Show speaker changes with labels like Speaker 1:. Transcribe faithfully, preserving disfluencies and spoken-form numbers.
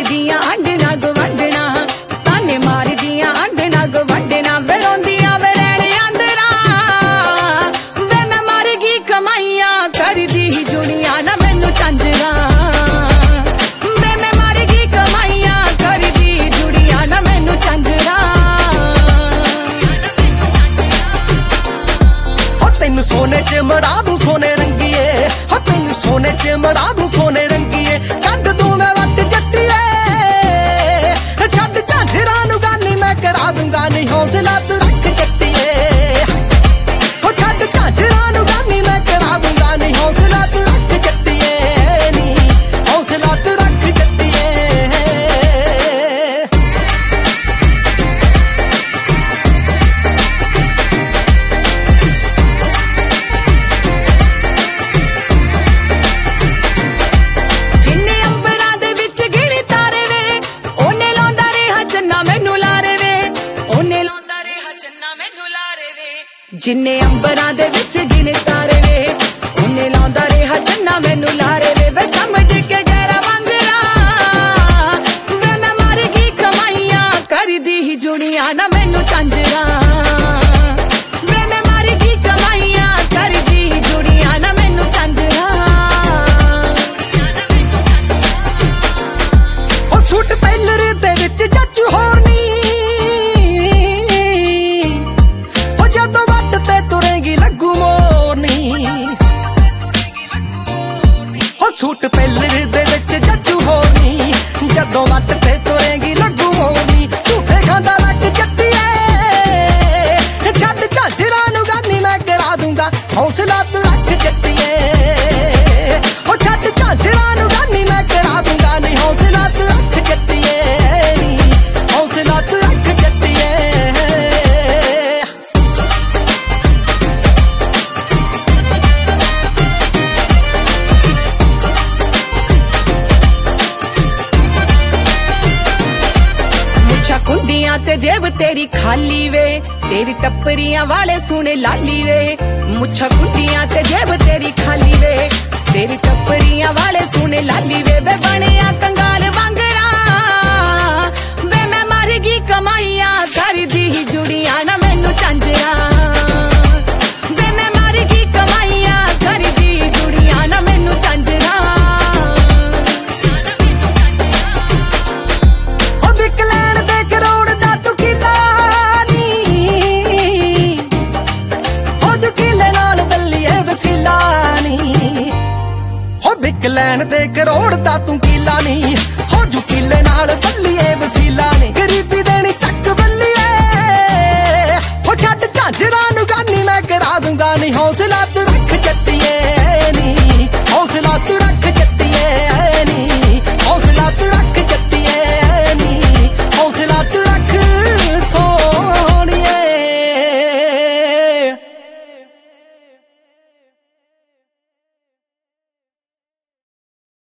Speaker 1: ਮਾਰਦੀਆਂ ਅੱਡ ਨਾ ਗਵੰਡਣਾ, ਤਾਨੇ ਮਾਰਦੀਆਂ ਅੱਡ ਨਾ ਗਵੰਡਣਾ, ਵੇ ਰੋਂਦੀਆਂ ਵੇ ਰਹਿਣ ਅੰਦਰਾਂ, ਵੇ ਮੈਂ ਮਰ ਗਈ ਕਮਾਈਆਂ ਕਰਦੀ ਜੁੜੀਆਂ ਨਾ ਮੈਨੂੰ ਝਾਂਜਰਾਂ, ਵੇ ਮੈਂ ਮਰ ਗਈ ਕਮਾਈਆਂ ਕਰਦੀ ਜੁੜੀਆਂ ਨਾ ਮੈਨੂੰ ਝਾਂਜਰਾਂ।
Speaker 2: ਹੋ ਤੈਨੂੰ ਸੋਨੇ ਚ ਮੜਾ ਦੂੰ ਸੋਨੇ ਰੰਗੀਏ, ਹੋ ਤੈਨੂੰ ਸੋਨੇ ਚ ਮੜਾ ਦੂੰ ਸੋਨੇ ਰੰਗੀਏ, ਕੱਢ ਦੂੰ ਮੈਂ ਵੱਟ ਜੱਟੀਏ, ਛੱਡ ਝਾਂਜਰਾਂ ਨੂੰ ਗਾਨੀ ਮੈਂ ਕਰਾ ਦੂੰਗਾ ਨਹੀਂ ਹੌਸਲਾ ਤੂੰ ਰੱਖ ਜੱਟੀਏ, ਹੋ ਛੱਡ ਝਾਂਜਰਾਂ ਨੂੰ ਗਾਨੀ ਮੈਂ ਕਰਾ ਦੂੰਗਾ ਨਹੀਂ ਹੌਸਲਾ ਤੂੰ ਰੱਖ ਜੱਟੀਏ, ਨੀ ਹੌਸਲਾ ਤੂੰ ਰੱਖ ਜੱਟੀਏ।
Speaker 1: ਜਿੰਨੇ ਅੰਬਰਾਂ ਦੇ ਵਿੱਚ ਗਿਣੇ ਤਾਰੇ ਵੇ, ਉਹਨੇ ਲਾਉਂਦਾ ਰਿਹਾ ਜੰਨਾ ਮੈਨੂੰ ਲਾਰੇ ਵੇ, ਉਹਨੇ ਲਾਉਂਦਾ ਰਿਹਾ ਜੰਨਾ ਮੈਨੂੰ ਲਾਰੇ ਵੇ। ਜਿੰਨੇ ਅੰਬਰਾਂ ਦੇ ਵਿੱਚ ਗਿਣੇ ਤਾਰੇ ਵੇ, ਉਹਨੇ ਲਾਉਂਦਾ ਰਿਹਾ ਜੰਨਾ ਮੈਨੂੰ ਲਾਰੇ ਵੇ, ਵੇ ਸਮਝ ਕੇ ਗਹਿਰਾ ਮੰਗਰਾ, ਵੇ ਮੈਂ ਮਰ ਗਈ ਕਮਾਈਆਂ ਕਰਦੀ ਹੀ ਜੁੜੀਆਂ ਨਾ ਮੈਨੂੰ ਝਾਂਜਰਾਂ, ਵੇ ਮੈਂ ਮਰ ਗਈ ਕਮਾਈਆਂ ਕਰਦੀ ਹੀ ਜੁੜੀਆਂ ਨਾ ਮੈਨੂੰ ਝਾਂਜਰਾਂ।
Speaker 2: ਉਹ ਸੂਟ ਪੈਲਰ ਦੇ ਵਿੱਚ ਜੱਜ ਹੋਰ ਨੀ, ਉਹ ਜਦੋਂ ਵੱਟ ਤੇ ਤੁਰੇਗੀ ਲੱਗੂ ਮੋਰਨੀ, ਉਹ ਸੂਟ ਪੈਲਰ ਦੇ ਵਿੱਚ ਜੱਜ ਹੋਰ ਨੀ, ਜਦੋਂ ਵੱਟ ਤੇ ਤੁਰੇਗੀ ਲੱਗੂ ਮੋਰਨੀ, ਝੂਠੇ ਖਾਂਦਾ ਲੱਗ ਜੱਟੀਏ, ਛੱਡ ਝਾਂਜਰਾਂ ਨੂੰ ਗਾਨੀ ਮੈਂ ਕਰਾ ਦੂੰਗਾ ਹੌਸਲਾ ਤੂੰ ਰੱਖ ਜੱਟੀਏ, ਉਹ ਛੱਡ ਝਾਂਜਰਾਂ ਨੂੰ ਗਾਨੀ ਮੈਂ ਕਰਾ ਦੂੰਗਾ ਨਹੀਂ ਹੌਸਲਾ ਤੂੰ ਰੱਖ ਜੱਟੀਏ, ਨੀ ਹੌਸਲਾ ਤੂੰ ਰੱਖ ਜੱਟੀਏ।
Speaker 1: ਮੁੱਛਾਂ ਕੁੰਡੀਆਂ ਤੇ ਜੇਬ ਤੇਰੀ ਖਾਲੀ ਵੇ, ਤੇਰੀ ਟੱਪਰੀਆਂ ਵਾਲੇ ਸੁਣੇ ਲਾਲੀ ਵੇ, ਮੁੱਛਾਂ ਕੁੰਡੀਆਂ ਤੇ ਜੇਬ ਤੇਰੀ ਖਾਲੀ ਵੇ, ਤੇਰੀ ਟੱਪਰੀਆਂ ਵਾਲੇ ਸੁਣੇ ਲਾਲੀ ਵੇ, ਵੇ ਬਣਿਆ ਕੰਗਾਲ ਵਾਂਗਰਾ, ਵੇ ਮੈਂ ਮਰ ਗਈ ਕਮਾਈਆਂ ਕਰਦੀ ਹੀ ਜੁੜੀਆਂ ਨਾ ਮੈਨੂੰ ਝਾਂਜਰਾਂ, ਵੇ ਮੈਂ ਮਰ ਗਈ ਕਮਾਈਆਂ ਕਰਦੀ ਜੁੜੀਆਂ ਨਾ ਮੈਨੂੰ ਝਾਂਜਰਾਂ।
Speaker 2: ਉਹ ਵਿਕ ਲੈਣ ਦੇ ਕਰੋੜ ਦਾ ਤੂੰ ਕਿੱਲਾ ਨੀ, ਹੋ ਜੂ ਕਿੱਲੇ ਨਾਲ ਬੱਲੀਏ ਵਸੀਲਾ ਨੀ, ਹੋ ਵਿਕ ਲੈਣ ਦੇ ਕਰੋੜ ਦਾ ਤੂੰ ਕਿੱਲਾ ਨੀ, ਹੋ ਜੂ ਕਿੱਲੇ ਨਾਲ ਬੱਲੀਏ ਵਸੀਲਾ ਨੀ, ਗਰੀਬੀ ਦੇਣੀ